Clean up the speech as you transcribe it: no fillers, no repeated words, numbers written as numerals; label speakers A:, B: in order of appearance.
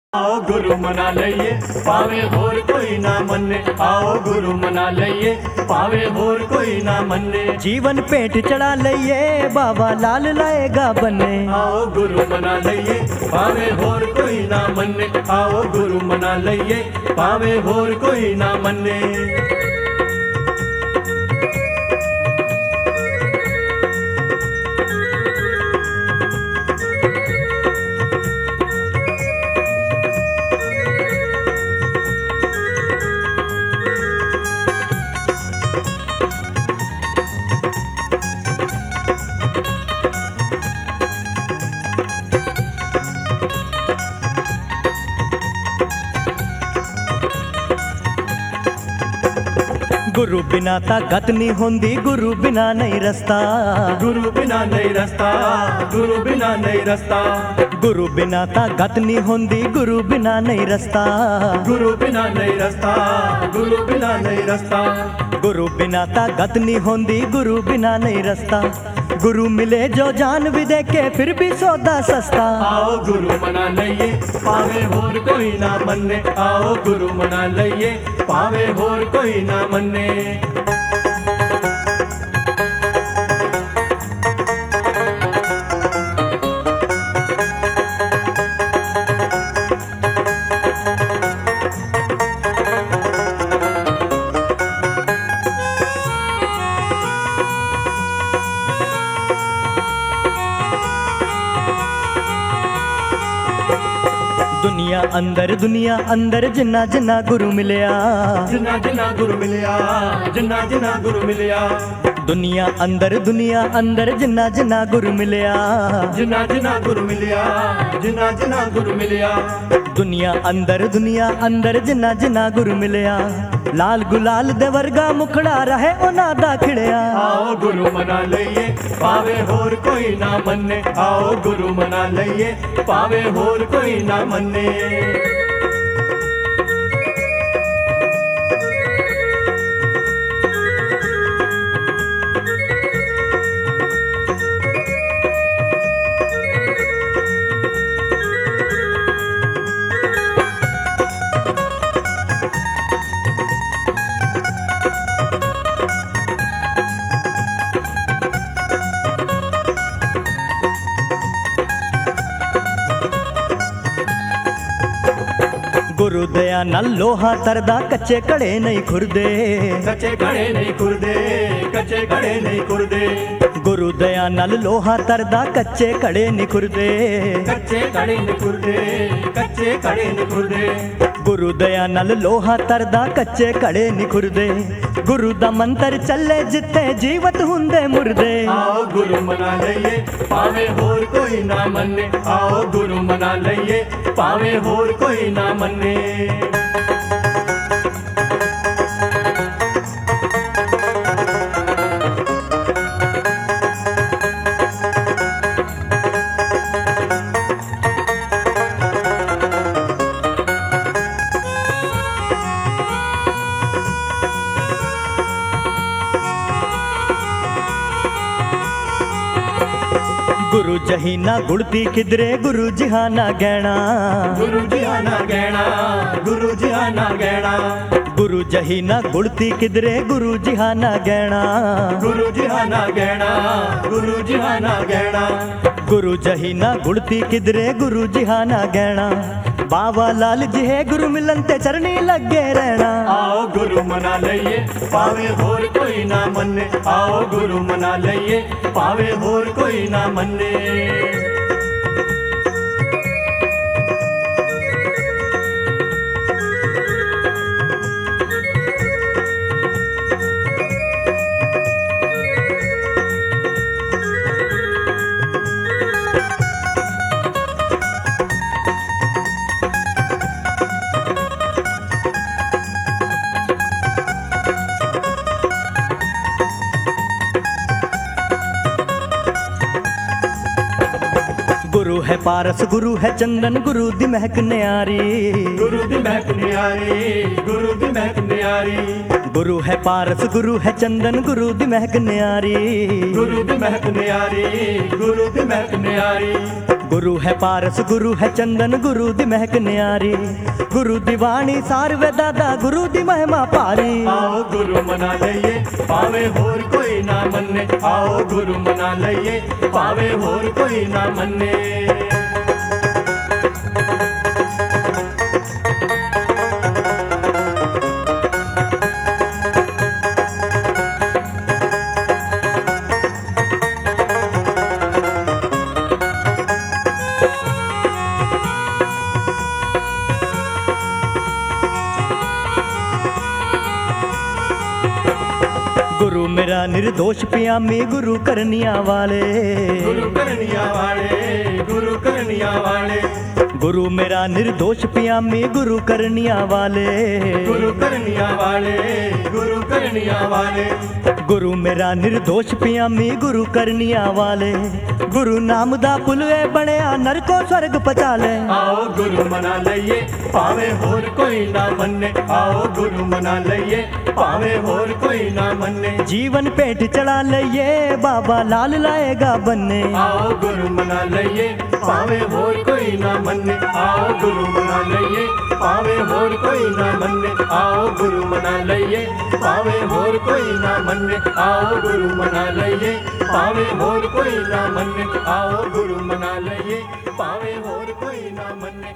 A: आओ गुरु मना लइए पावे होर कोई ना मन्ने। आओ गुरु मना लइए पावे होर कोई ना मन्ने।
B: जीवन पेट चढ़ा लइए बाबा लाल लाएगा बने।
A: आओ गुरु मना लइए पावे होर कोई ना मन्ने। आओ गुरु मना लइए पावे होर कोई ना मन्ने।
B: गुरु बिना ताकत नहीं होंदी, गुरु बिना नहीं रस्ता।
A: गुरु बिना नहीं रस्ता, गुरु बिना नहीं रस्ता।
B: गुरु बिना ताकत नहीं होंदी, गुरु बिना नहीं रस्ता।
A: गुरु बिना नहीं रस्ता, गुरु बिना नहीं रस्ता।
B: गुरु बिना ताकत नहीं होंदी, गुरु बिना नहीं रस्ता। गुरु मिले जो जान भी दे के फिर भी सौदा सस्ता।
A: आओ गुरु मना लइए पावे होर कोई ना मन्ने। आओ गुरु मना लइए पावे होर कोई ना मन्ने।
B: दुनिया अंदर जिन्ना जिन्ना गुरु मिलया।
A: जिन्ना जिन्ना गुरु मिलया, जिन्ना जिन्ना गुरु मिलया।
B: दुनिया अंदर जिन्ना जिन्ना गुरु मिलया।
A: जिन्ना जिन्ना गुरु मिलया, जिन्ना जिन्ना गुरु मिलया।
B: दुनिया अंदर जिन्ना जिन्ना गुरु मिलया। लाल गुलाल दे वर्गा मुखड़ा रहे ओना दा खिड़या।
A: आओ गुरु मना लइए पावे होर कोई ना मन्ने। आओ गुरु मना लइए पावे होर कोई ना मन्ने।
B: गुरु दया नाल लोहा तरदा कच्चे कड़े नहीं खुरदे।
A: कच्चे कड़े नहीं खुरदे, कच्चे कड़े नहीं खुरदे।
B: गुरु दया नाल लोहा तरदा कच्चे कड़े नहीं खुरदे।
A: कच्चे कड़े नहीं खुरदे, कच्चे कड़े नहीं खुरदे।
B: गुरु दया नाल लोहा तरदा कच्चे कड़े नहीं खुरदे। गुरु दा मंत्र चले जिते जीवत हुंदे मुर्दे।
A: आओ गुरु मना लइए पावे होर कोई ना मन्ने। आओ गुरु मना लइए पावे होर कोई ना मन्ने।
B: गुरु जहीना गुड़ती किधरे गुरु जिहाना गैणा।
A: गुरु जिहाना गैणा, गुरु जिहाना गैणा।
B: गुरु जहीना गुड़ती किधरे गुरु जिहाना गैणा।
A: गुरु जिहाना गैणा, गुरु जिहाना गैणा।
B: गुरु जहीना गुड़ती किधरे गुरु जिहाना गैणा। बाबा लाल जी है गुरु मिलन ते चरनी लगे रहना।
A: आओ गुरु मना लइए पावे होर कोई ना मन्ने। आओ गुरु मना लइए पावे होर कोई ना मन्ने।
B: गुरु है पारस गुरु है चंदन गुरु दी महक न्यारी।
A: गुरु दी महक न्यारी, गुरु दी महक न्यारी।
B: गुरु है पारस गुरु है चंदन गुरु दी महक न्यारी।
A: गुरु दी महक न्यारी, गुरु दी महक न्यारी।
B: गुरु है पारस गुरु है चंदन गुरु दी महक न्यारी, गुरु दी वाणी सार वे दादा गुरु दी महिमा पारी।
A: आओ गुरु मना लइए पावे होर कोई ना मन्ने, आओ गुरु मना लइए पावे होर कोई ना मन्ने।
B: गुरु मेरा निर्दोष पियामी गुरु करनिया वाले,
A: गुरु करनिया वाले, गुरु करनिया वाले,
B: गुरु मेरा निर्दोष पियामी गुरु करनिया वाले,
A: गुरु करनिया वाले, गुरु करनिया वाले,
B: गुरु मेरा निर्दोष पियामी गुरु करनिया वाले। गुरु नाम दा पुलवे बणिया नरको स्वर्ग पचा ले।
A: आओ गुरु मना लइए पावे होर कोई ना मन्ने, आओ गुरु मना लइए पावे होर कोई ना मन्ने।
B: जीवन पेट चढ़ा लइए बाबा लाल लाएगा बनने।
A: आओ गुरु मना लइए पावे होर कोई ना मन्ने, आओ गुरु मना लइए पावे होर कोई ना मन्ने, आओ गुरु मना लइए पावे होर कोई ना मन्ने, आओ गुरु मना लइए पावे होर कोई ना मन्ने, आओ गुरु मना लइए पावे होर कोई ना मन्ने।